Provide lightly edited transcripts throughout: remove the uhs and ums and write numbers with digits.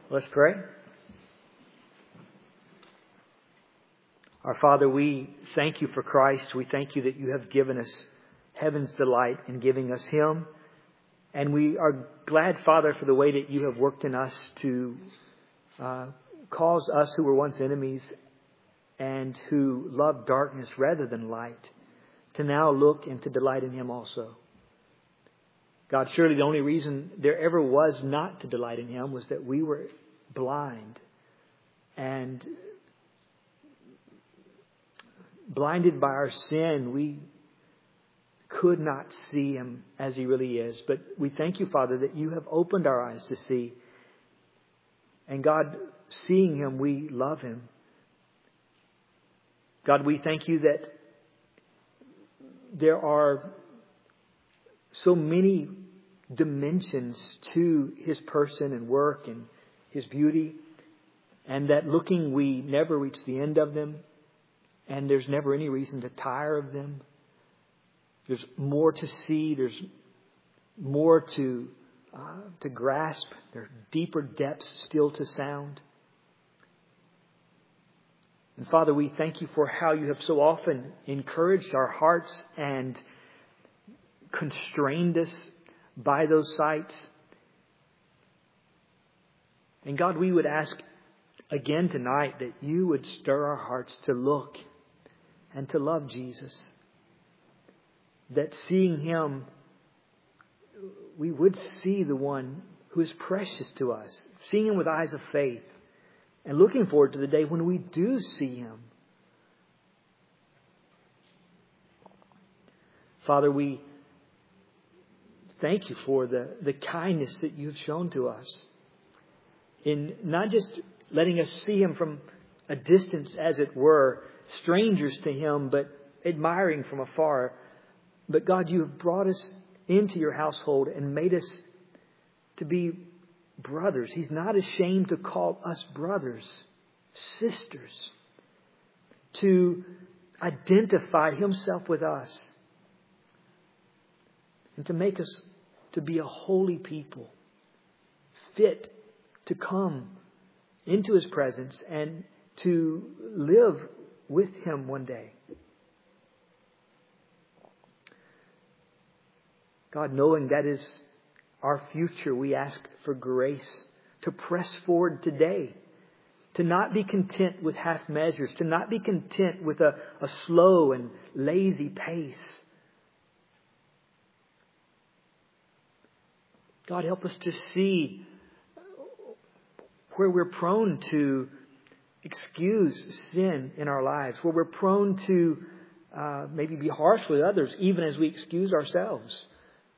Let's pray. Our Father, we thank you for Christ. We thank you that you have given us heaven's delight in giving us Him. And we are glad, Father, for the way that you have worked in us to cause us who were once enemies and who loved darkness rather than light to now look and to delight in Him also. God, surely the only reason there ever was not to delight in Him was that we were blind and blinded by our sin. We could not see Him as He really is. But we thank you, Father, that you have opened our eyes to see. And God, seeing Him, we love Him. God, we thank you that there are so many dimensions to His person and work and His beauty, and that looking we never reach the end of them, and there's never any reason to tire of them. There's more to see. There's more to grasp. There are deeper depths still to sound. And Father, we thank you for how you have so often encouraged our hearts and constrained us by those sights. And God, we would ask again tonight that you would stir our hearts to look and to love Jesus. That seeing Him, we would see the one who is precious to us. Seeing Him with eyes of faith. And looking forward to the day when we do see Him. Father, we thank you for the kindness that you've shown to us. In not just letting us see Him from a distance, as it were, strangers to Him, but admiring from afar. But God, you have brought us into your household and made us to be brothers. He's not ashamed to call us brothers, sisters, to identify Himself with us, and to make us to be a holy people, fit to come into His presence and to live with Him one day. God, knowing that is our future, we ask for grace to press forward today. To not be content with half measures. To not be content with a slow and lazy pace. God, help us to see where we're prone to excuse sin in our lives. Where we're prone to maybe be harsh with others, even as we excuse ourselves.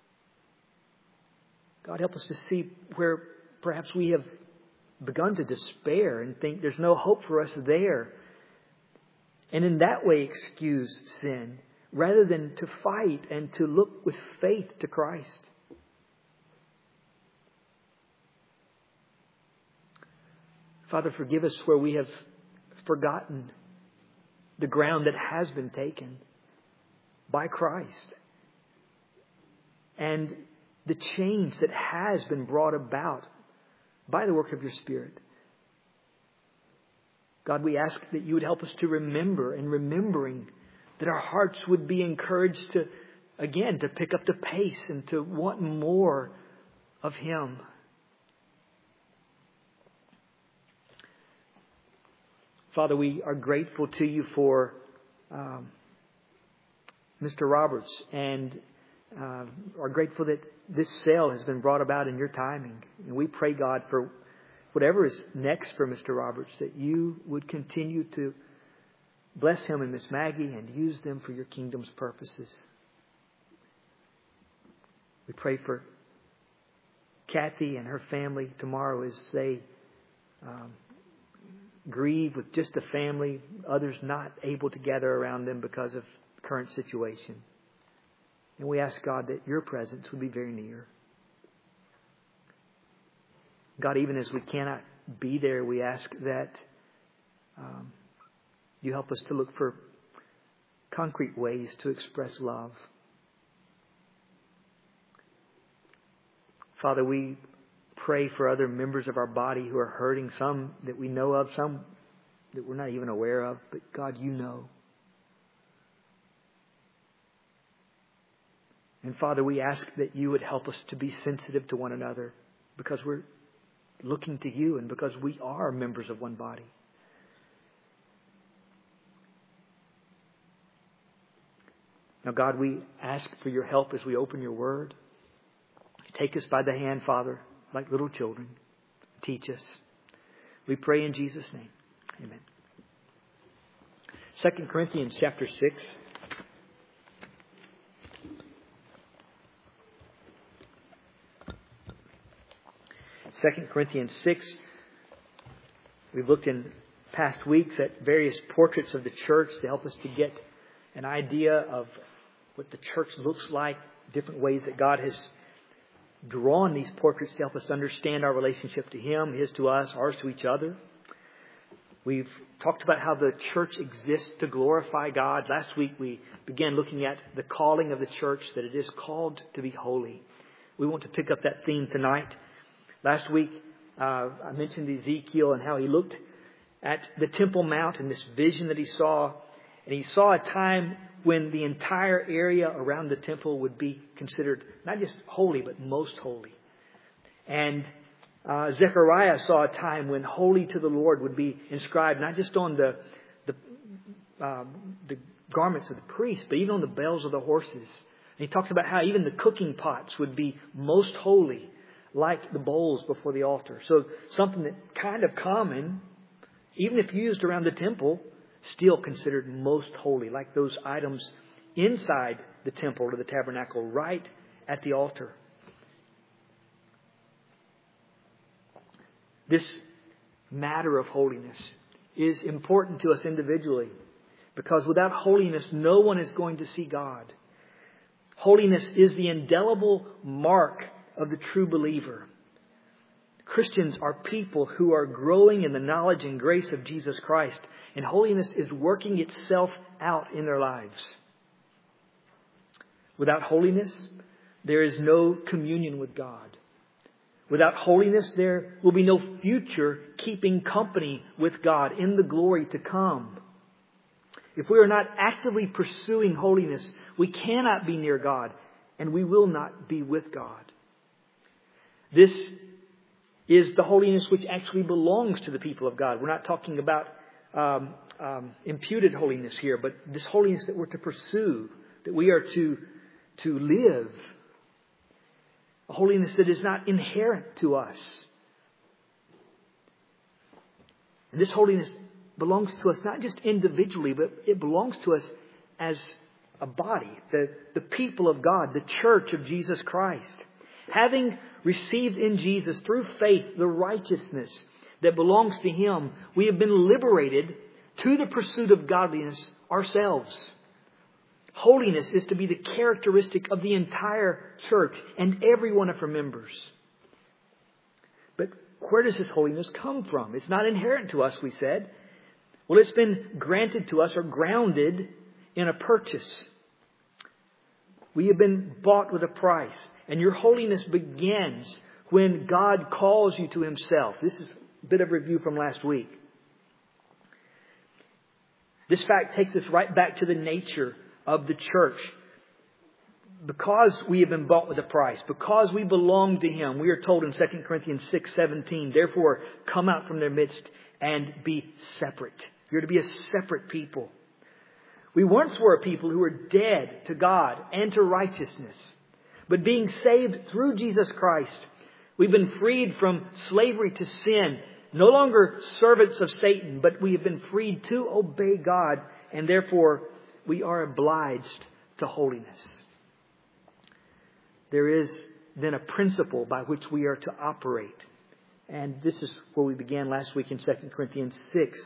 God, help us to see where perhaps we have begun to despair and think there's no hope for us there. And in that way excuse sin, rather than to fight and to look with faith to Christ. Father, forgive us where we have forgotten the ground that has been taken by Christ. And the change that has been brought about by the work of your Spirit. God, we ask that you would help us to remember, and remembering that our hearts would be encouraged to, again, to pick up the pace and to want more of Him. Father, we are grateful to you for Mr. Roberts, and are grateful that this sale has been brought about in your timing. And we pray, God, for whatever is next for Mr. Roberts, that you would continue to bless him and Miss Maggie and use them for your kingdom's purposes. We pray for Kathy and her family tomorrow as they grieve with just the family, others not able to gather around them because of the current situation. And we ask, God, that your presence would be very near. God, even as we cannot be there, we ask that you help us to look for concrete ways to express love. Father, we pray for other members of our body who are hurting, some that we know of, some that we're not even aware of. But God, you know. And Father, we ask that you would help us to be sensitive to one another because we're looking to you and because we are members of one body. Now, God, we ask for your help as we open your word. Take us by the hand, Father, like little children. Teach us. We pray in Jesus' name. Amen. 2 Corinthians chapter 6. 2 Corinthians 6. We've looked in past weeks at various portraits of the church to help us to get an idea of what the church looks like, different ways that God has drawn these portraits to help us understand our relationship to Him, His to us, ours to each other. We've talked about how the church exists to glorify God. Last week we began looking at the calling of the church, that it is called to be holy. We want to pick up that theme tonight. Last week I mentioned Ezekiel and how he looked at the Temple Mount and this vision that he saw. And he saw a time when the entire area around the temple would be considered not just holy, but most holy. And Zechariah saw a time when holy to the Lord would be inscribed not just on the garments of the priests, but even on the bells of the horses. And he talked about how even the cooking pots would be most holy, like the bowls before the altar. So something that kind of common, even if used around the temple, still considered most holy, like those items inside the temple or the tabernacle, right at the altar. This matter of holiness is important to us individually, because without holiness, no one is going to see God. Holiness is the indelible mark of the true believer. Christians are people who are growing in the knowledge and grace of Jesus Christ, and holiness is working itself out in their lives. Without holiness, there is no communion with God. Without holiness, there will be no future keeping company with God in the glory to come. If we are not actively pursuing holiness, we cannot be near God, and we will not be with God. This is the holiness which actually belongs to the people of God. We're not talking about imputed holiness here, but this holiness that we're to pursue, that we are to live. A holiness that is not inherent to us. And this holiness belongs to us not just individually, but it belongs to us as a body, the people of God, the church of Jesus Christ. Having received in Jesus through faith the righteousness that belongs to Him, we have been liberated to the pursuit of godliness ourselves. Holiness is to be the characteristic of the entire church and every one of her members. But where does this holiness come from? It's not inherent to us, we said. Well, it's been granted to us or grounded in a purchase. We have been bought with a price. And your holiness begins when God calls you to Himself. This is a bit of review from last week. This fact takes us right back to the nature of the church. Because we have been bought with a price, because we belong to Him, we are told in 2 Corinthians 6:17, therefore come out from their midst and be separate. You're to be a separate people. We once were a people who were dead to God and to righteousness. But being saved through Jesus Christ, we've been freed from slavery to sin. No longer servants of Satan, but we have been freed to obey God. And therefore, we are obliged to holiness. There is then a principle by which we are to operate. And this is where we began last week in 2 Corinthians 6.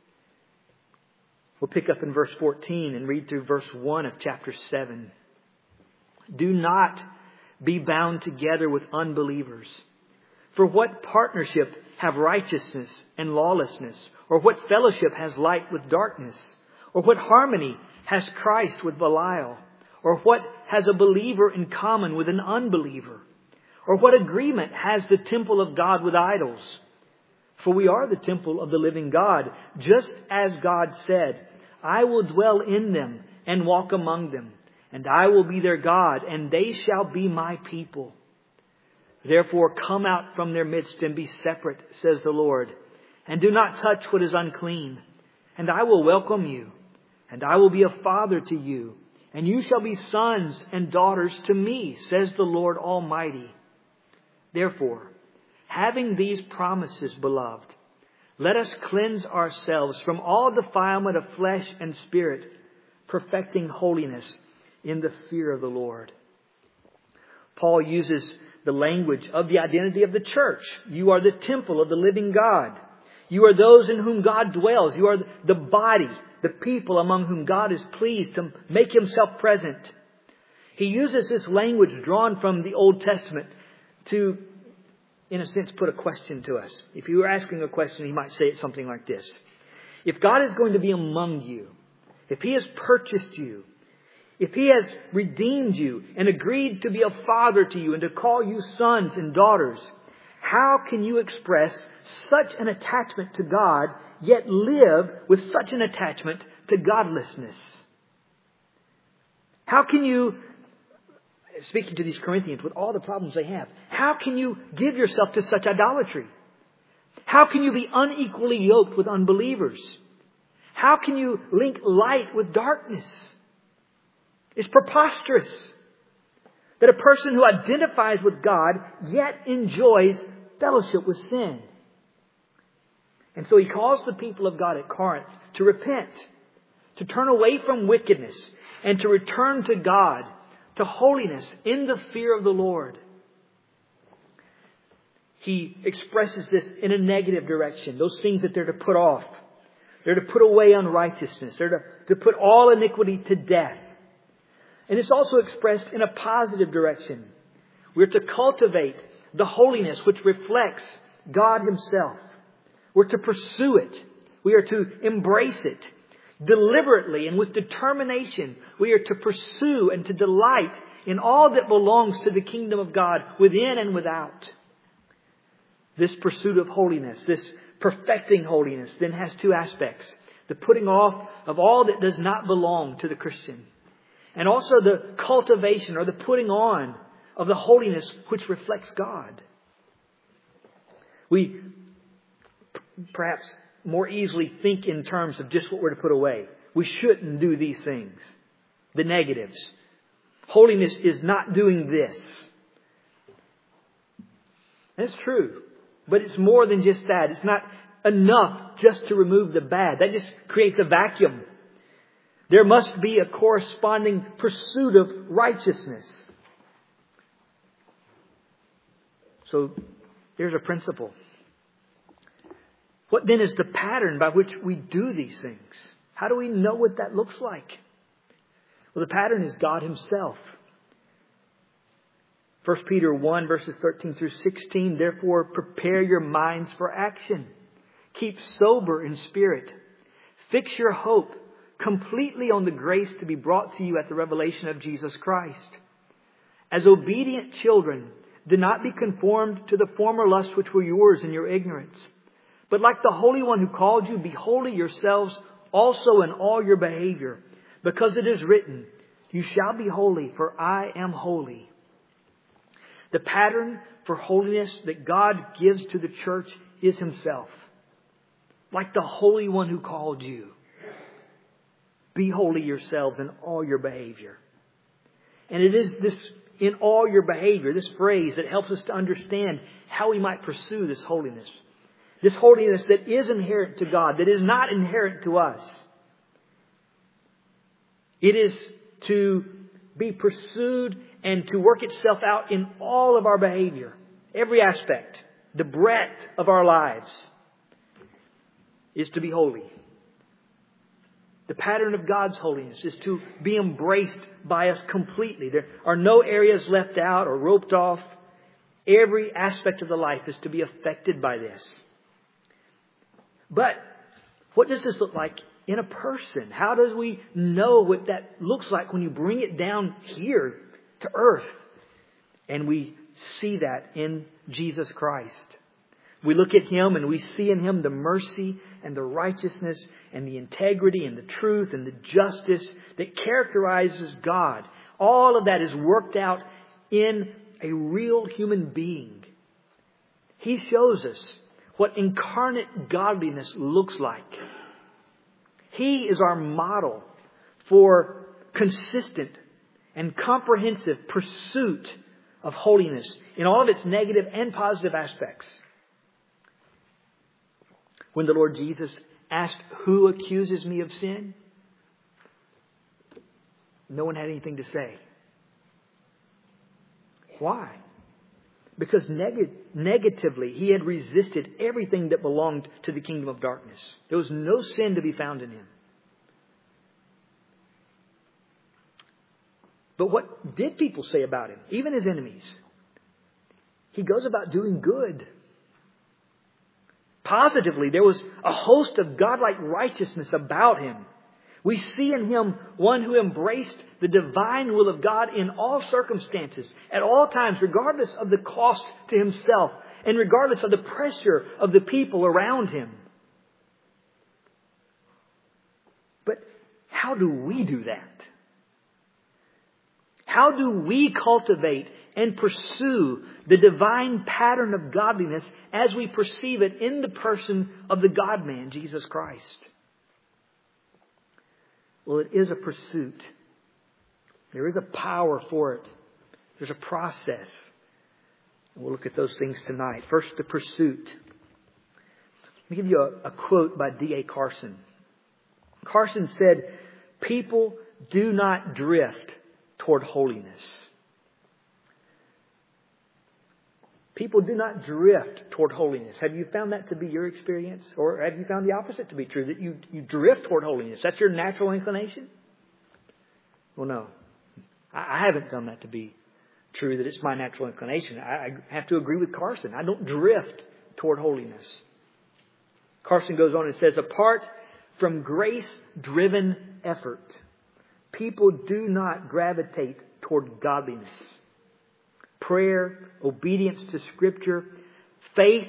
We'll pick up in verse 14 and read through verse 1 of chapter 7. Do not be bound together with unbelievers. For what partnership have righteousness and lawlessness? Or what fellowship has light with darkness? Or what harmony has Christ with Belial? Or what has a believer in common with an unbeliever? Or what agreement has the temple of God with idols? For we are the temple of the living God, just as God said, I will dwell in them and walk among them, and I will be their God, and they shall be my people. Therefore come out from their midst and be separate, says the Lord, and do not touch what is unclean. And I will welcome you, and I will be a father to you, and you shall be sons and daughters to me, says the Lord Almighty. Therefore, having these promises, beloved, let us cleanse ourselves from all defilement of flesh and spirit, perfecting holiness in the fear of the Lord. Paul uses the language of the identity of the church. You are the temple of the living God. You are those in whom God dwells. You are the body, the people among whom God is pleased to make Himself present. He uses this language drawn from the Old Testament to, in a sense, put a question to us. If you were asking a question, he might say it something like this. If God is going to be among you, if He has purchased you, if He has redeemed you and agreed to be a father to you and to call you sons and daughters, how can you express such an attachment to God, yet live with such an attachment to godlessness? How can you, speaking to these Corinthians with all the problems they have, how can you give yourself to such idolatry? How can you be unequally yoked with unbelievers? How can you link light with darkness? It's preposterous that a person who identifies with God yet enjoys fellowship with sin. And so he calls the people of God at Corinth to repent, to turn away from wickedness, and to return to God, to holiness in the fear of the Lord. He expresses this in a negative direction. Those things that they're to put off. They're to put away unrighteousness. They're to put all iniquity to death. And it's also expressed in a positive direction. We're to cultivate the holiness which reflects God Himself. We're to pursue it. We are to embrace it deliberately and with determination. We are to pursue and to delight in all that belongs to the kingdom of God within and without. This pursuit of holiness, this perfecting holiness, then has two aspects. The putting off of all that does not belong to the Christian. And also the cultivation or the putting on of the holiness which reflects God. We perhaps more easily think in terms of just what we're to put away. We shouldn't do these things. The negatives. Holiness is not doing this. That's true. But it's more than just that. It's not enough just to remove the bad. That just creates a vacuum. There must be a corresponding pursuit of righteousness. So there's a principle. What then is the pattern by which we do these things? How do we know what that looks like? Well, the pattern is God Himself. 1 Peter 1 verses 13 through 16. Therefore, prepare your minds for action. Keep sober in spirit. Fix your hope completely on the grace to be brought to you at the revelation of Jesus Christ. As obedient children, do not be conformed to the former lusts which were yours in your ignorance. But like the Holy One who called you, be holy yourselves also in all your behavior. Because it is written, you shall be holy, for I am holy. The pattern for holiness that God gives to the church is Himself. Like the Holy One who called you. Be holy yourselves in all your behavior. And it is this in all your behavior, this phrase that helps us to understand how we might pursue this holiness. This holiness that is inherent to God, that is not inherent to us. It is to be pursued and to work itself out in all of our behavior. Every aspect, the breadth of our lives is to be holy. The pattern of God's holiness is to be embraced by us completely. There are no areas left out or roped off. Every aspect of the life is to be affected by this. But what does this look like in a person? How do we know what that looks like when you bring it down here to earth and we see that in Jesus Christ. We look at Him and we see in Him the mercy and the righteousness and the integrity and the truth and the justice that characterizes God. All of that is worked out in a real human being. He shows us what incarnate godliness looks like. He is our model for consistent and comprehensive pursuit of holiness in all of its negative and positive aspects. When the Lord Jesus asked, "Who accuses me of sin?" no one had anything to say. Why? Because negatively, He had resisted everything that belonged to the kingdom of darkness. There was no sin to be found in Him. But what did people say about Him? Even His enemies. He goes about doing good. Positively, there was a host of godlike righteousness about Him. We see in Him one who embraced the divine will of God in all circumstances, at all times, regardless of the cost to Himself and regardless of the pressure of the people around Him. But how do we do that? How do we cultivate and pursue the divine pattern of godliness as we perceive it in the person of the God-man, Jesus Christ? Well, it is a pursuit. There is a power for it. There's a process. We'll look at those things tonight. First, the pursuit. Let me give you a quote by D.A. Carson. Carson said, "People do not drift toward holiness." People do not drift toward holiness. Have you found that to be your experience? Or have you found the opposite to be true? That you drift toward holiness? That's your natural inclination? Well, no. I haven't found that to be true, that it's my natural inclination. I have to agree with Carson. I don't drift toward holiness. Carson goes on and says, apart from grace-driven effort, people do not gravitate toward godliness. Prayer, obedience to Scripture, faith,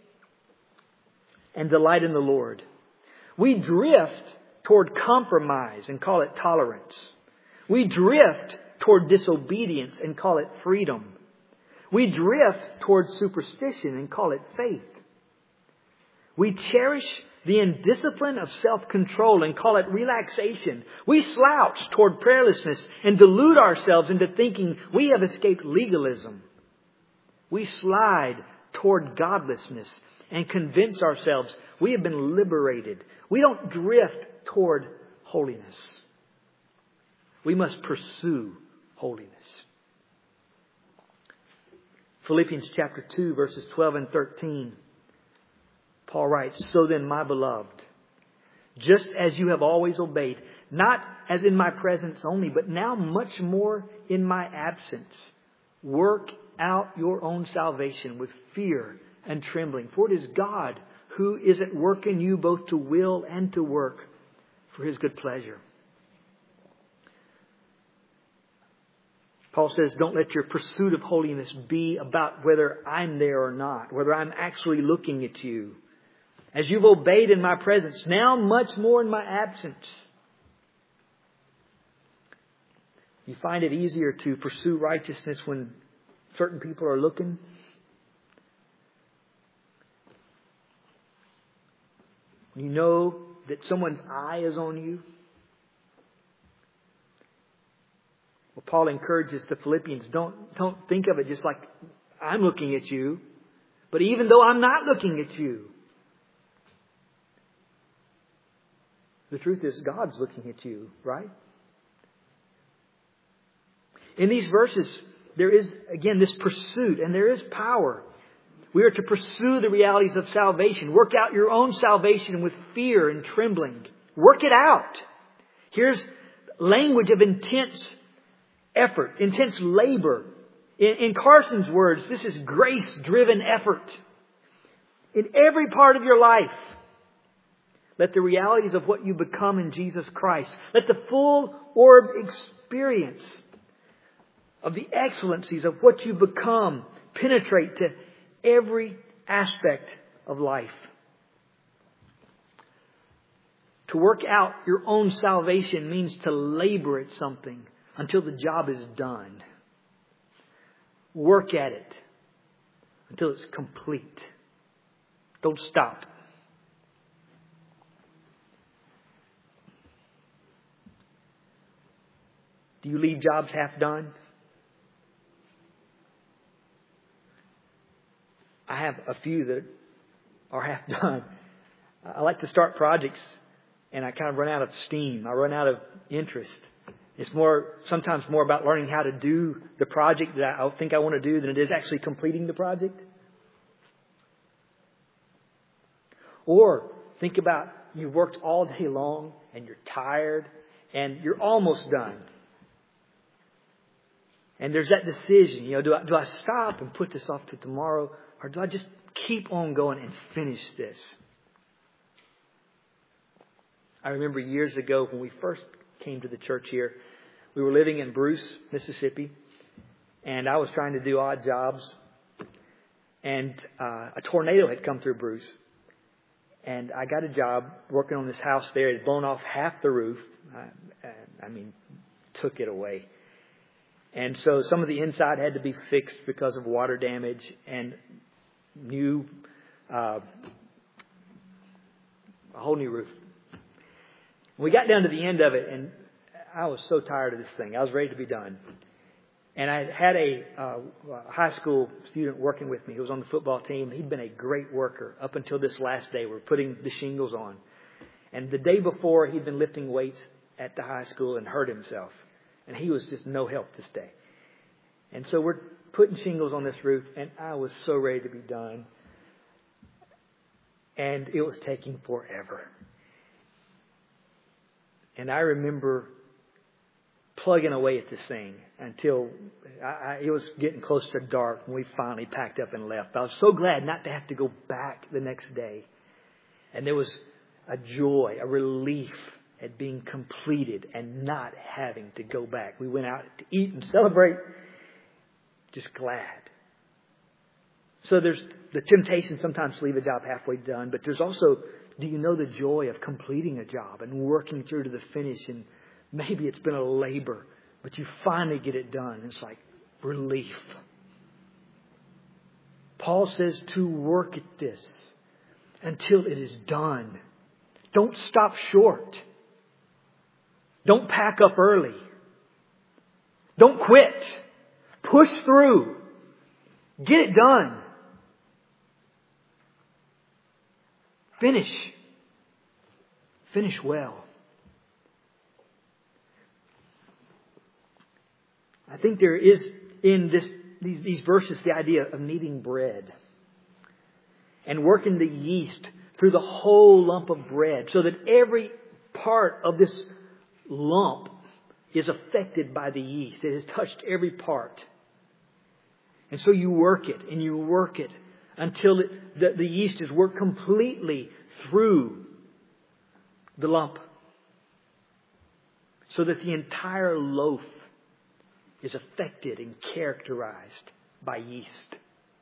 and delight in the Lord. We drift toward compromise and call it tolerance. We drift toward disobedience and call it freedom. We drift toward superstition and call it faith. We cherish the indiscipline of self-control and call it relaxation. We slouch toward prayerlessness and delude ourselves into thinking we have escaped legalism. We slide toward godlessness and convince ourselves we have been liberated. We don't drift toward holiness. We must pursue holiness. Philippians chapter 2, verses 12 and 13. Paul writes, "So then, my beloved, just as you have always obeyed, not as in my presence only, but now much more in my absence, work out your own salvation with fear and trembling. For it is God who is at work in you both to will and to work for His good pleasure." Paul says, don't let your pursuit of holiness be about whether I'm there or not, whether I'm actually looking at you. As you've obeyed in my presence, now much more in my absence. You find it easier to pursue righteousness when certain people are looking? You know that someone's eye is on you? Well, Paul encourages the Philippians, don't think of it just like I'm looking at you. But even though I'm not looking at you, the truth is God's looking at you, right? In these verses, there is, again, this pursuit, and there is power. We are to pursue the realities of salvation. Work out your own salvation with fear and trembling. Work it out. Here's language of intense effort, intense labor. In Carson's words, this is grace-driven effort. In every part of your life, let the realities of what you become in Jesus Christ, let the full orbed experience of the excellencies of what you become penetrate to every aspect of life. To work out your own salvation means to labor at something until the job is done. Work at it until it's complete. Don't stop. Do you leave jobs half done? I have a few that are half done. I like to start projects and I kind of run out of steam. I run out of interest. It's sometimes more about learning how to do the project that I think I want to do than it is actually completing the project. Or think about you've worked all day long and you're tired and you're almost done. And there's that decision, do I stop and put this off to tomorrow, or do I just keep on going and finish this? I remember years ago when we first came to the church here, we were living in Bruce, Mississippi, and I was trying to do odd jobs. And a tornado had come through Bruce. And I got a job working on this house there. It had blown off half the roof. Took it away. And so some of the inside had to be fixed because of water damage and a whole new roof. We got down to the end of it, and I was so tired of this thing. I was ready to be done. And I had a high school student working with me who was on the football team. He'd been a great worker up until this last day. We're putting the shingles on. And the day before, he'd been lifting weights at the high school and hurt himself. And he was just no help this day. And so we're putting shingles on this roof, and I was so ready to be done. And it was taking forever. And I remember plugging away at this thing until it was getting close to dark when we finally packed up and left. I was so glad not to have to go back the next day. And there was a joy, a relief at being completed and not having to go back. We went out to eat and celebrate, just glad. So there's the temptation sometimes to leave a job halfway done, but there's also, do you know the joy of completing a job and working through to the finish? And maybe it's been a labor, but you finally get it done. It's like relief. Paul says to work at this until it is done. Don't stop short. Don't pack up early. Don't quit. Push through. Get it done. Finish. Finish well. I think there is in these verses the idea of kneading bread and working the yeast through the whole lump of bread so that every part of this lump is affected by the yeast. It has touched every part. And so you work it and you work it until the yeast is worked completely through the lump so that the entire loaf is affected and characterized by yeast.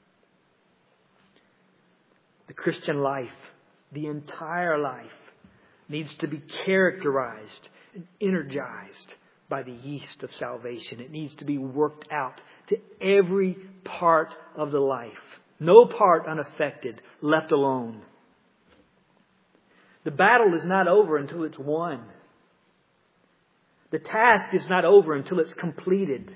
The Christian life, the entire life, needs to be characterized and energized by the yeast of salvation. It needs to be worked out to every part of the life. No part unaffected, left alone. The battle is not over until it's won. The task is not over until it's completed.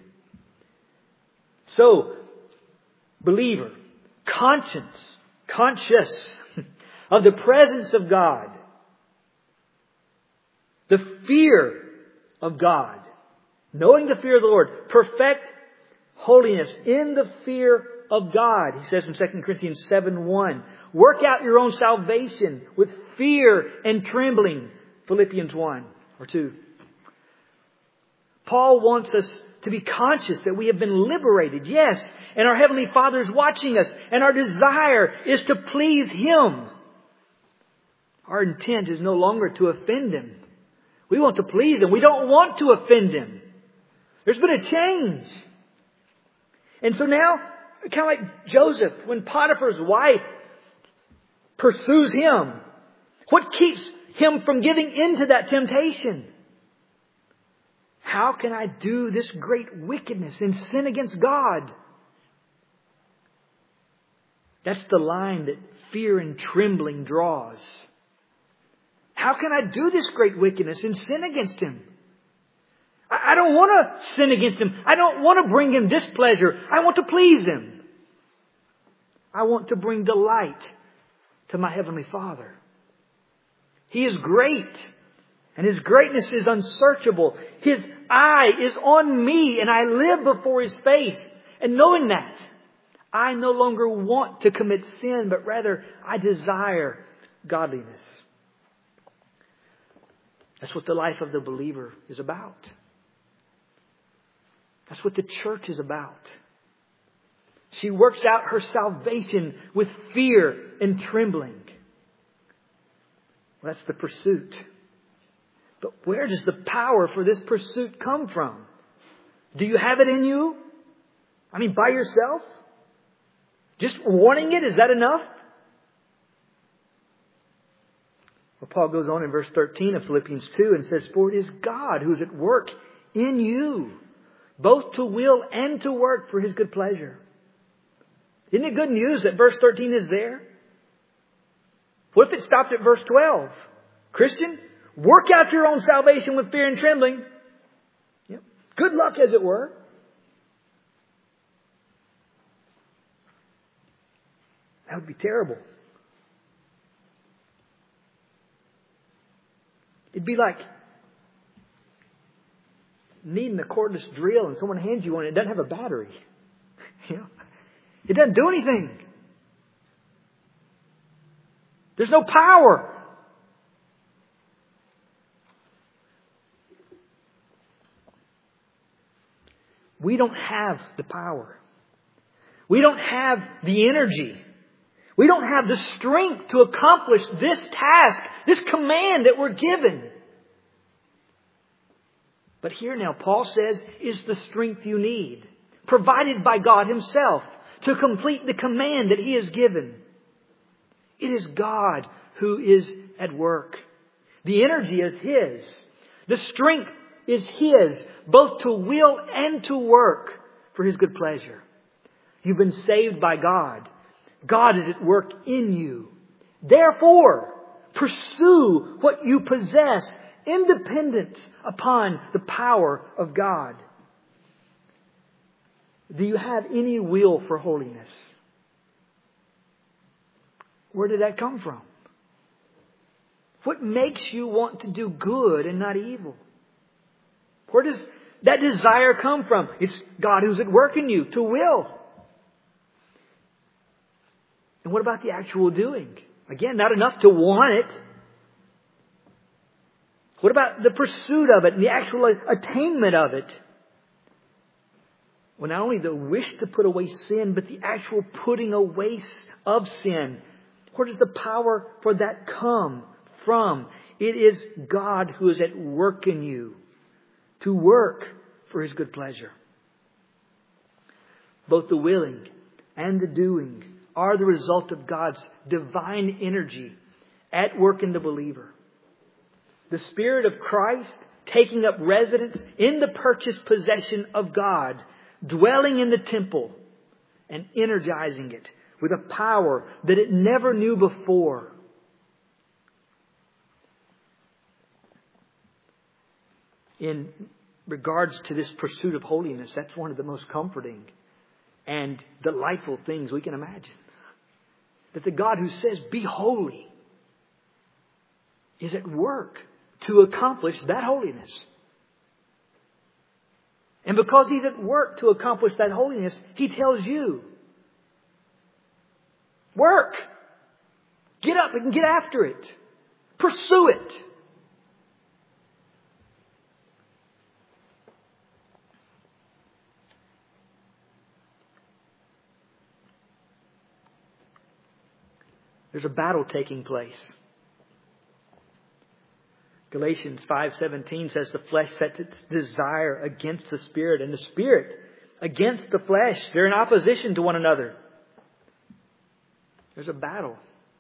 So, believer, conscious of the presence of God, the fear of God, knowing the fear of the Lord, perfect holiness in the fear of God. He says in 2 Corinthians 7:1, work out your own salvation with fear and trembling. Philippians 1 or 2. Paul wants us to be conscious that we have been liberated, yes, and our Heavenly Father is watching us, and our desire is to please Him. Our intent is no longer to offend Him. We want to please Him. We don't want to offend Him. There's been a change. And so now Kind of like Joseph, when Potiphar's wife pursues him. What keeps him from giving into that temptation? How can I do this great wickedness and sin against God? That's the line that fear and trembling draws. How can I do this great wickedness and sin against Him? I don't want to sin against Him. I don't want to bring Him displeasure. I want to please Him. I want to bring delight to my Heavenly Father. He is great, and His greatness is unsearchable. His eye is on me, and I live before His face. And knowing that, I no longer want to commit sin, but rather I desire godliness. That's what the life of the believer is about. That's what the church is about. She works out her salvation with fear and trembling. Well, that's the pursuit. But where does the power for this pursuit come from? Do you have it in you? I mean, by yourself? Just wanting it, is that enough? Well, Paul goes on in verse 13 of Philippians 2 and says, "For it is God who is at work in you, both to will and to work for His good pleasure." Isn't it good news that verse 13 is there? What if it stopped at verse 12? Christian, work out your own salvation with fear and trembling. Yep. Good luck, as it were. That would be terrible. It'd be like needing a cordless drill and someone hands you one and it doesn't have a battery. You know? It doesn't do anything. There's no power. We don't have the power. We don't have the energy. We don't have the strength to accomplish this task, this command that we're given. But here now, Paul says, is the strength you need, provided by God Himself to complete the command that He has given. It is God who is at work. The energy is His. The strength is His, both to will and to work for His good pleasure. You've been saved by God. God is at work in you. Therefore, pursue what you possess, independent upon the power of God. Do you have any will for holiness? Where did that come from? What makes you want to do good and not evil? Where does that desire come from? It's God who's at work in you to will. And what about the actual doing? Again, not enough to want it. What about the pursuit of it and the actual attainment of it? Well, not only the wish to put away sin, but the actual putting away of sin. Where does the power for that come from? It is God who is at work in you to work for His good pleasure. Both the willing and the doing are the result of God's divine energy at work in the believer. The Spirit of Christ taking up residence in the purchased possession of God, dwelling in the temple and energizing it with a power that it never knew before. In regards to this pursuit of holiness, that's one of the most comforting and delightful things we can imagine. That the God who says, "Be holy," is at work to accomplish that holiness. And because He's at work to accomplish that holiness, He tells you, work. Get up and get after it. Pursue it. There's a battle taking place. Galatians 5:17 says the flesh sets its desire against the Spirit, and the Spirit against the flesh. They're in opposition to one another. There's a battle.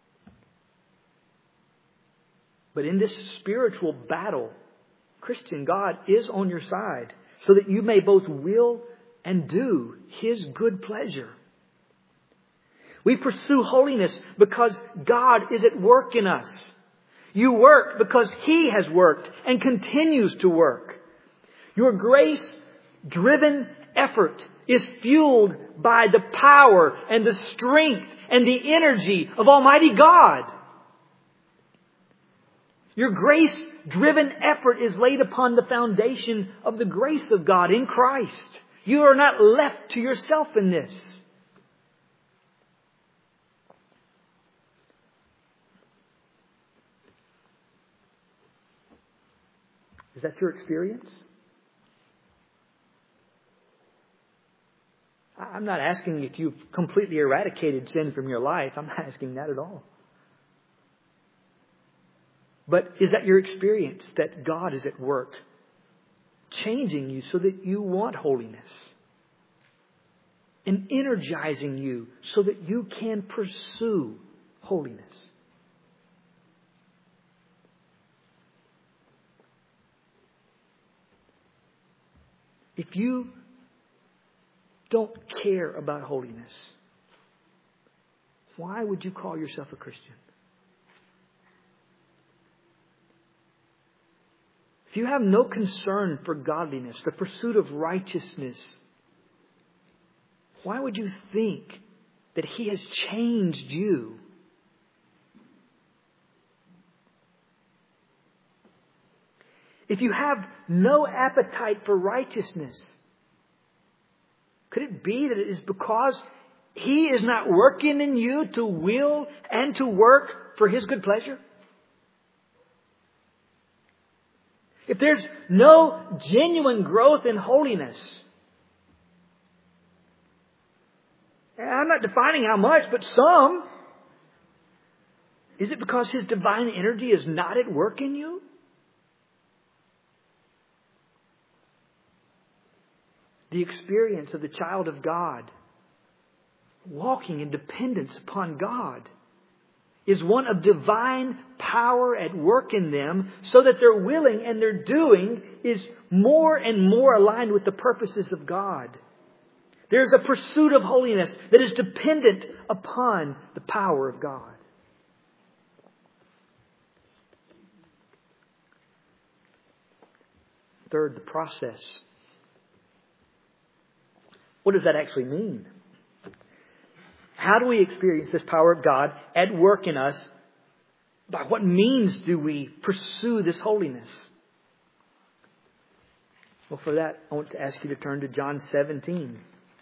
But in this spiritual battle, Christian, God is on your side so that you may both will and do His good pleasure. We pursue holiness because God is at work in us. You work because He has worked and continues to work. Your grace-driven effort is fueled by the power and the strength and the energy of Almighty God. Your grace-driven effort is laid upon the foundation of the grace of God in Christ. You are not left to yourself in this. Is that your experience? I'm not asking if you've completely eradicated sin from your life. I'm not asking that at all. But is that your experience, that God is at work, changing you so that you want holiness, and energizing you so that you can pursue holiness? If you don't care about holiness, why would you call yourself a Christian? If you have no concern for godliness, the pursuit of righteousness, why would you think that He has changed you? If you have no appetite for righteousness, could it be that it is because He is not working in you to will and to work for His good pleasure? If there's no genuine growth in holiness, and I'm not defining how much, but some, is it because His divine energy is not at work in you? The experience of the child of God walking in dependence upon God is one of divine power at work in them, so that their willing and their doing is more and more aligned with the purposes of God. There's a pursuit of holiness that is dependent upon the power of God. Third, the process. What does that actually mean? How do we experience this power of God at work in us? By what means do we pursue this holiness? Well, for that, I want to ask you to turn to John 17.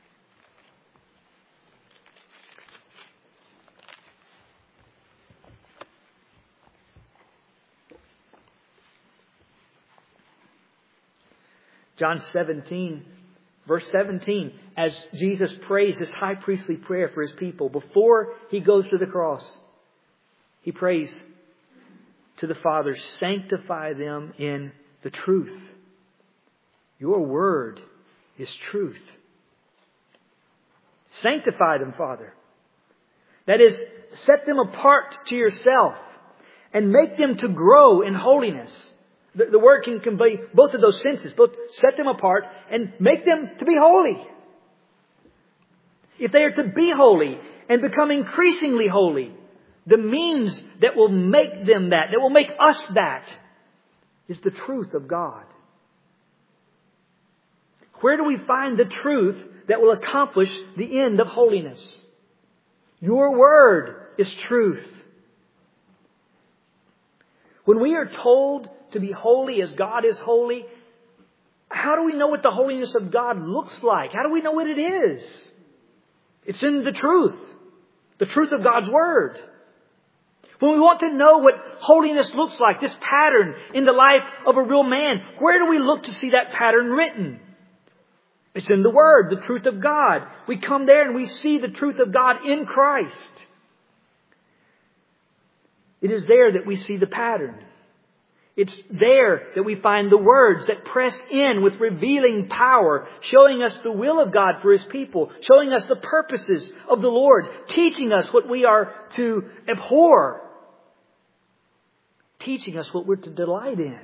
John 17, verse 17, as Jesus prays this high priestly prayer for His people, before He goes to the cross, He prays to the Father, sanctify them in the truth. Your word is truth. Sanctify them, Father. That is, set them apart to yourself and make them to grow in holiness. The word can convey both of those senses. Both set them apart and make them to be holy. If they are to be holy and become increasingly holy, the means that will make them that will make us that, is the truth of God. Where do we find the truth that will accomplish the end of holiness? Your word is truth. When we are told to be holy as God is holy, how do we know what the holiness of God looks like? How do we know what it is? It's in the truth of God's Word. When we want to know what holiness looks like, this pattern in the life of a real man, where do we look to see that pattern written? It's in the Word, the truth of God. We come there and we see the truth of God in Christ. It is there that we see the pattern. It's there that we find the words that press in with revealing power, showing us the will of God for His people, showing us the purposes of the Lord, teaching us what we are to abhor, teaching us what we're to delight in.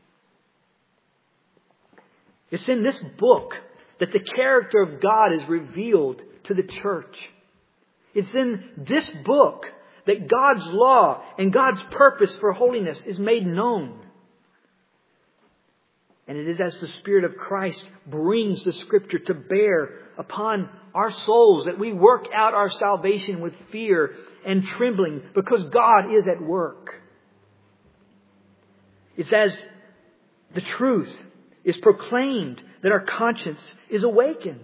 It's in this book that the character of God is revealed to the church. It's in this book that God's law and God's purpose for holiness is made known. And it is as the Spirit of Christ brings the Scripture to bear upon our souls that we work out our salvation with fear and trembling because God is at work. It's as the truth is proclaimed that our conscience is awakened.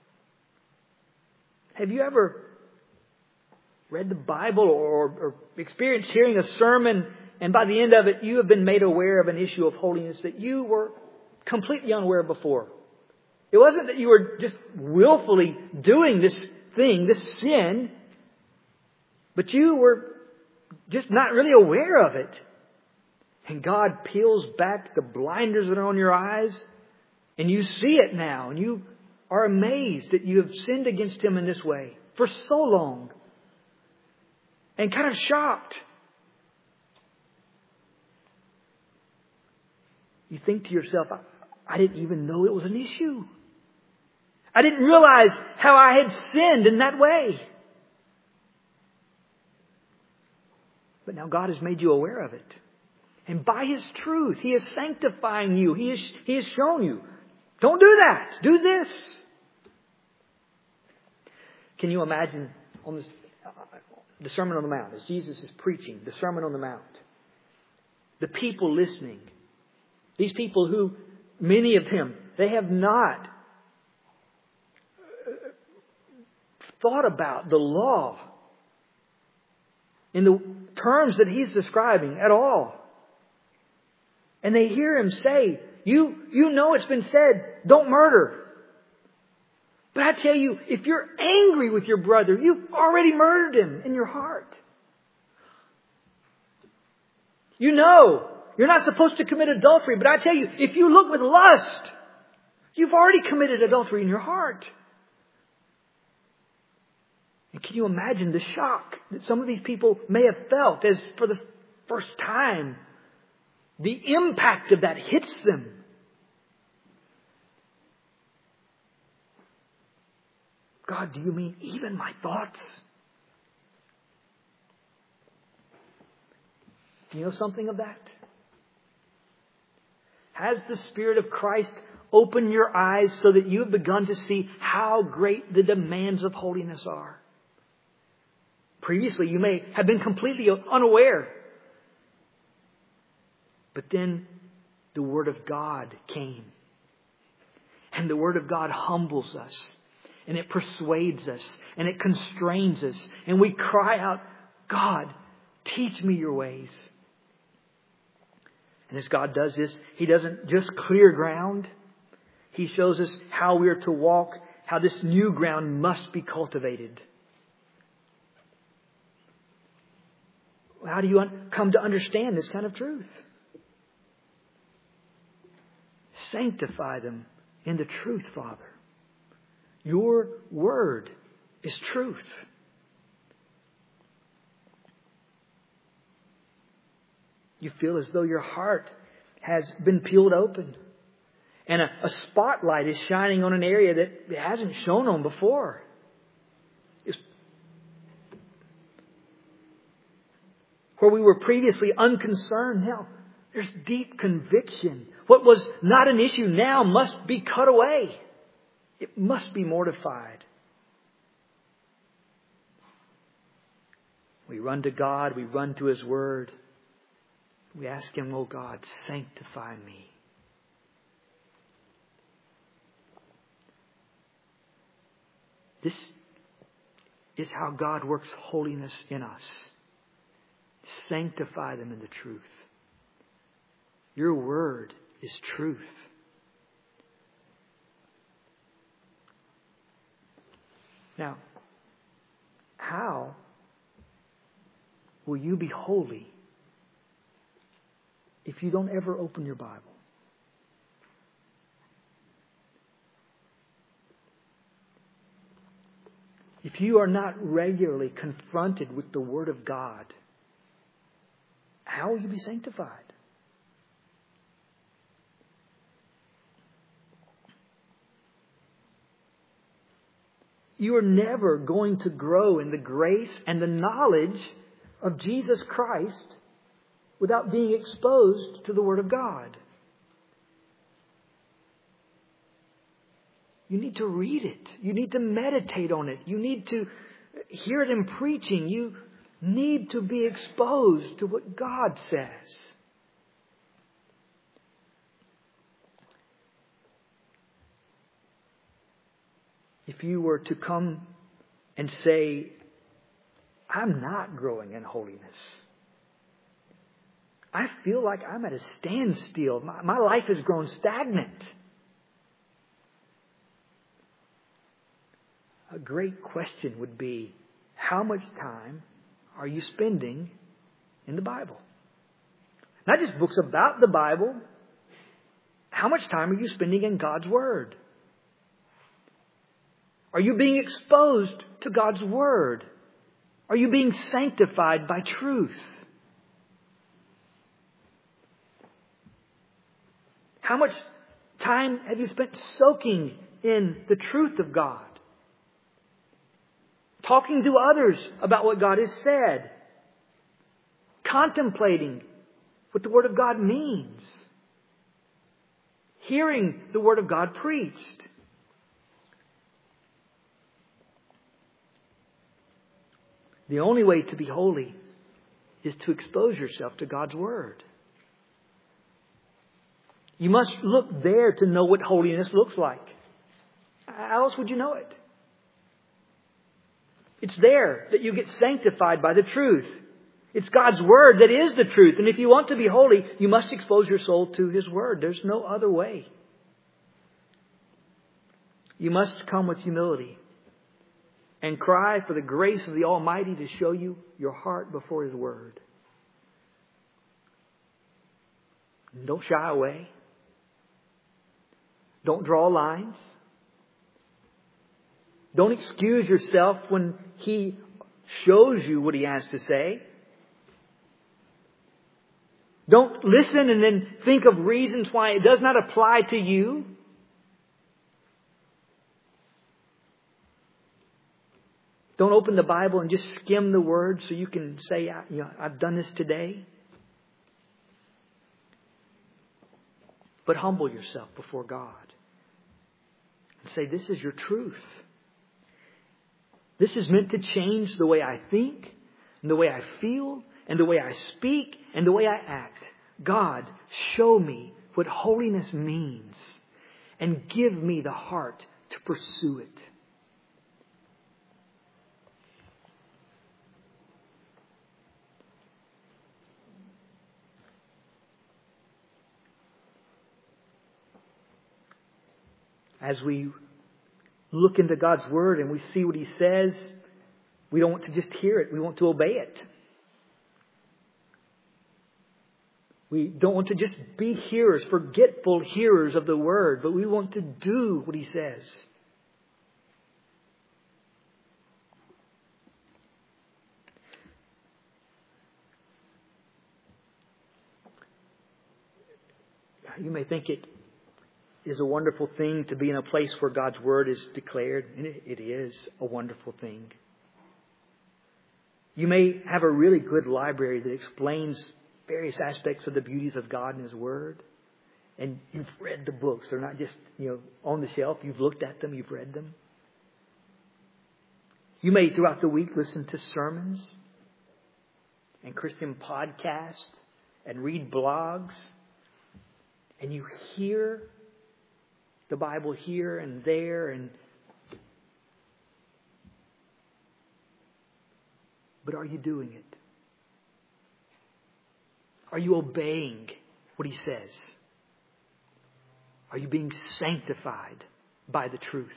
Have you ever read the Bible or experienced hearing a sermon, and by the end of it you have been made aware of an issue of holiness that you were completely unaware before? It wasn't that you were just willfully doing this thing, this sin, but you were just not really aware of it. And God peels back the blinders that are on your eyes, and you see it now, and you are amazed that you have sinned against Him in this way for so long. And kind of shocked. You think to yourself, I didn't even know it was an issue. I didn't realize how I had sinned in that way. But now God has made you aware of it. And by His truth, He is sanctifying you. He has shown you. Don't do that. Do this. Can you imagine on this, the Sermon on the Mount, as Jesus is preaching the Sermon on the Mount? The people listening. These people who, many of them, they have not thought about the law in the terms that He's describing at all. And they hear Him say, you know it's been said, don't murder. But I tell you, if you're angry with your brother, you've already murdered him in your heart. You know, you're not supposed to commit adultery. But I tell you, if you look with lust, you've already committed adultery in your heart. And can you imagine the shock that some of these people may have felt as for the first time the impact of that hits them? God, do you mean even my thoughts? Do you know something of that? Has the Spirit of Christ opened your eyes so that you have begun to see how great the demands of holiness are? Previously, you may have been completely unaware. But then the Word of God came. And the Word of God humbles us. And it persuades us. And it constrains us. And we cry out, God, teach me your ways. And as God does this, He doesn't just clear ground. He shows us how we are to walk, how this new ground must be cultivated. How do you come to understand this kind of truth? Sanctify them in the truth, Father. Your word is truth. You feel as though your heart has been peeled open. And a spotlight is shining on an area that it hasn't shone on before. Where we were previously unconcerned, now there's deep conviction. What was not an issue now must be cut away. It must be mortified. We run to God. We run to His Word. We ask Him, oh God, sanctify me. This is how God works holiness in us. Sanctify them in the truth. Your word is truth. Now, how will you be holy if you don't ever open your Bible. If you are not regularly confronted with the Word of God, how will you be sanctified? You are never going to grow in the grace and the knowledge of Jesus Christ without being exposed to the Word of God. You need to read it. You need to meditate on it. You need to hear it in preaching. You need to be exposed to what God says. If you were to come and say, I'm not growing in holiness. I feel like I'm at a standstill. My life has grown stagnant. A great question would be, how much time are you spending in the Bible? Not just books about the Bible. How much time are you spending in God's Word? Are you being exposed to God's Word? Are you being sanctified by truth? How much time have you spent soaking in the truth of God? Talking to others about what God has said. Contemplating what the Word of God means. Hearing the Word of God preached. The only way to be holy is to expose yourself to God's Word. You must look there to know what holiness looks like. How else would you know it? It's there that you get sanctified by the truth. It's God's Word that is the truth. And if you want to be holy, you must expose your soul to His Word. There's no other way. You must come with humility and cry for the grace of the Almighty to show you your heart before His Word. Don't shy away. Don't draw lines. Don't excuse yourself when He shows you what He has to say. Don't listen and then think of reasons why it does not apply to you. Don't open the Bible and just skim the words so you can say, I've done this today. But humble yourself before God and say, this is your truth. This is meant to change the way I think, and the way I feel, and the way I speak, and the way I act. God, show me what holiness means, and give me the heart to pursue it. As we look into God's Word and we see what He says, we don't want to just hear it. We want to obey it. We don't want to just be hearers, forgetful hearers of the Word, but we want to do what He says. You may think it is a wonderful thing to be in a place where God's Word is declared. And it is a wonderful thing. You may have a really good library that explains various aspects of the beauties of God and His Word. And you've read the books. They're not just, on the shelf. You've looked at them. You've read them. You may, throughout the week, listen to sermons and Christian podcasts and read blogs. And you hear the Bible here and there, but are you doing it? Are you obeying what He says? Are you being sanctified by the truth?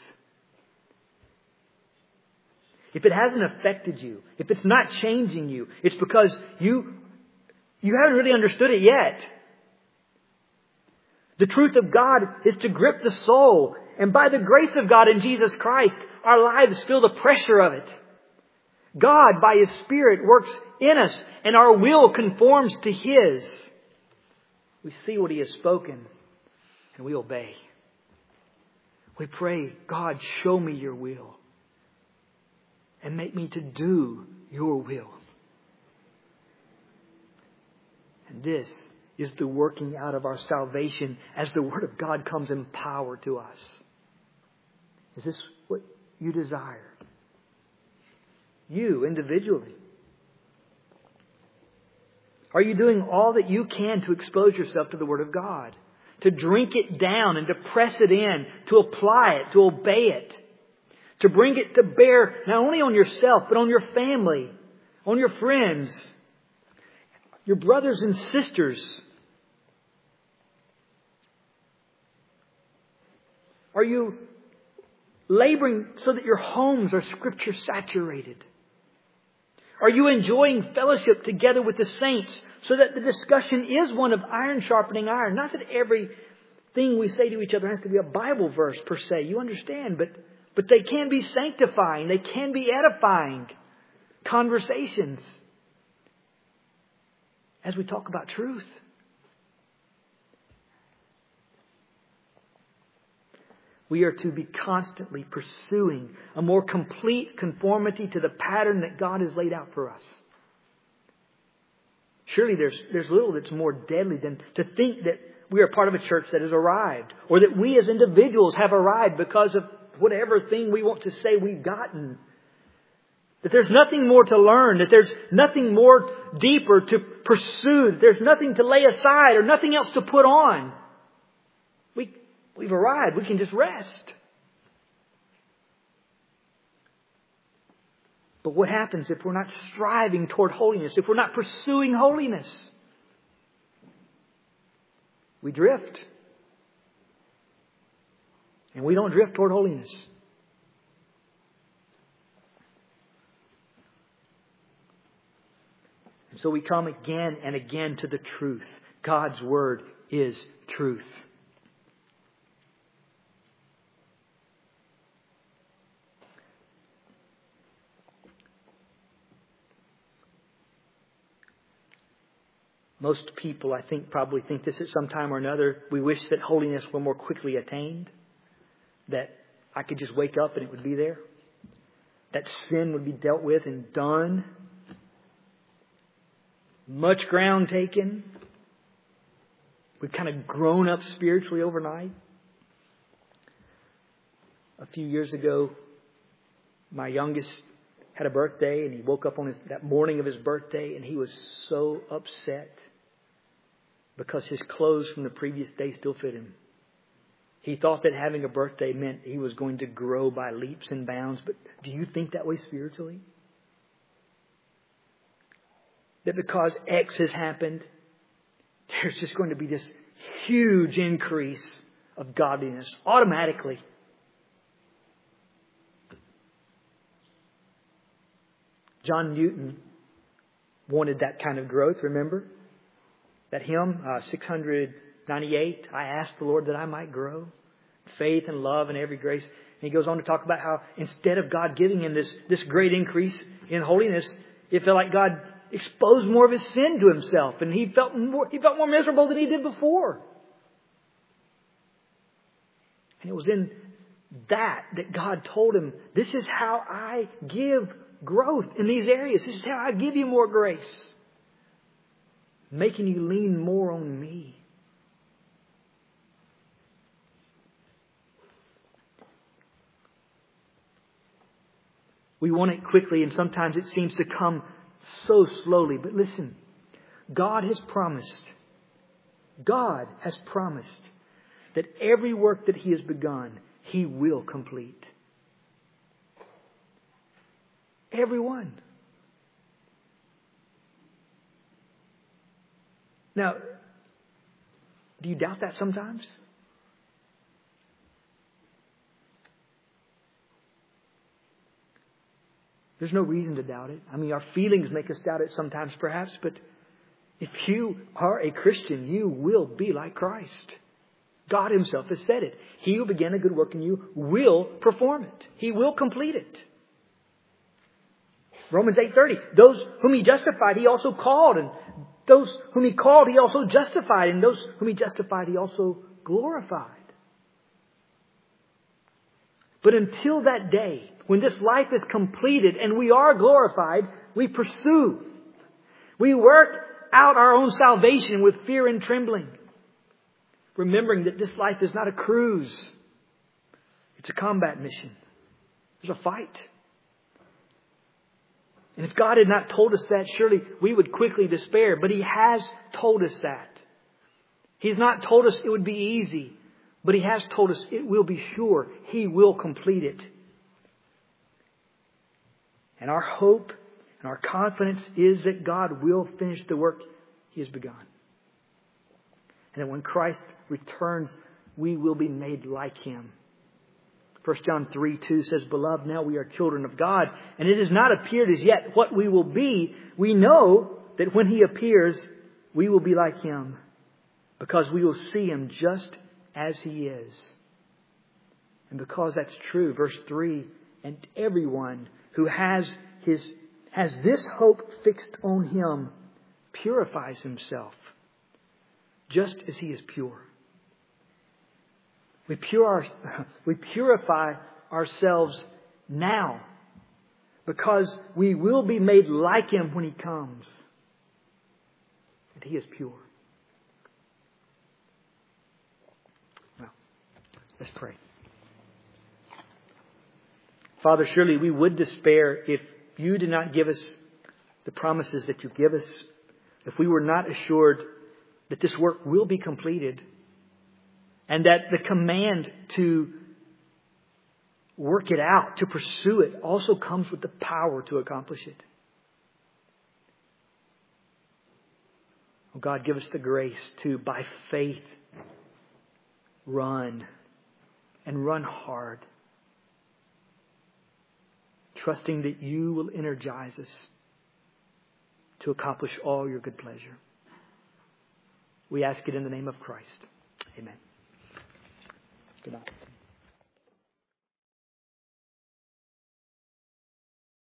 If it hasn't affected you, if it's not changing you, it's because you haven't really understood it yet. The truth of God is to grip the soul. And by the grace of God in Jesus Christ, our lives feel the pressure of it. God, by His Spirit, works in us, and our will conforms to His. We see what He has spoken, and we obey. We pray, God, show me your will, and make me to do your will. And this is the working out of our salvation as the Word of God comes in power to us. Is this what you desire? You individually. Are you doing all that you can to expose yourself to the Word of God? To drink it down and to press it in, to apply it, to obey it. To bring it to bear not only on yourself, but on your family, on your friends, your brothers and sisters. Are you laboring so that your homes are Scripture saturated? Are you enjoying fellowship together with the saints so that the discussion is one of iron sharpening iron? Not that everything we say to each other has to be a Bible verse per se. You understand, but they can be sanctifying. They can be edifying conversations as we talk about truth. We are to be constantly pursuing a more complete conformity to the pattern that God has laid out for us. Surely there's little that's more deadly than to think that we are part of a church that has arrived, or that we as individuals have arrived because of whatever thing we want to say we've gotten. That there's nothing more to learn, that there's nothing more deeper to pursue, that there's nothing to lay aside or nothing else to put on. We've arrived. We can just rest. But what happens if we're not striving toward holiness? If we're not pursuing holiness? We drift. And we don't drift toward holiness. And so we come again and again to the truth. God's Word is truth. Most people, I think, probably think this at some time or another. We wish that holiness were more quickly attained. That I could just wake up and it would be there. That sin would be dealt with and done. Much ground taken. We've kind of grown up spiritually overnight. A few years ago, my youngest had a birthday, and he woke up on that morning of his birthday, and he was so upset because his clothes from the previous day still fit him. He thought that having a birthday meant he was going to grow by leaps and bounds. But do you think that way spiritually? That because X has happened, there's just going to be this huge increase of godliness automatically. John Newton wanted that kind of growth, remember? That hymn, 698, I asked the Lord that I might grow. Faith and love and every grace. And he goes on to talk about how instead of God giving him this great increase in holiness, it felt like God exposed more of his sin to himself. And he felt more miserable than he did before. And it was in that God told him, this is how I give growth in these areas. This is how I give you more grace. Making you lean more on me. We want it quickly, and sometimes it seems to come so slowly. But listen, God has promised that every work that He has begun, He will complete. Every one. Now, do you doubt that sometimes? There's no reason to doubt it. I mean, our feelings make us doubt it sometimes, perhaps. But if you are a Christian, you will be like Christ. God Himself has said it. He who began a good work in you will perform it. He will complete it. Romans 8:30. Those whom He justified, He also called. And those whom He called, He also justified. And those whom He justified, He also glorified. But until that day, when this life is completed and we are glorified, we pursue. We work out our own salvation with fear and trembling. Remembering that this life is not a cruise. It's a combat mission. There's a fight. And if God had not told us that, surely we would quickly despair. But He has told us that. He's not told us it would be easy. But He has told us it will be sure. He will complete it. And our hope and our confidence is that God will finish the work He has begun. And that when Christ returns, we will be made like Him. 1 John 3:2 says, Beloved, now we are children of God, and it has not appeared as yet what we will be. We know that when He appears, we will be like Him, because we will see Him just as He is. And because that's true, verse 3, and everyone who has this hope fixed on Him purifies himself, just as He is pure. We purify ourselves now because we will be made like Him when He comes. And He is pure. Now, let's pray. Father, surely we would despair if You did not give us the promises that You give us, if we were not assured that this work will be completed, and that the command to work it out, to pursue it, also comes with the power to accomplish it. Oh God, give us the grace to, by faith, run and run hard, trusting that You will energize us to accomplish all Your good pleasure. We ask it in the name of Christ. Amen. Good night.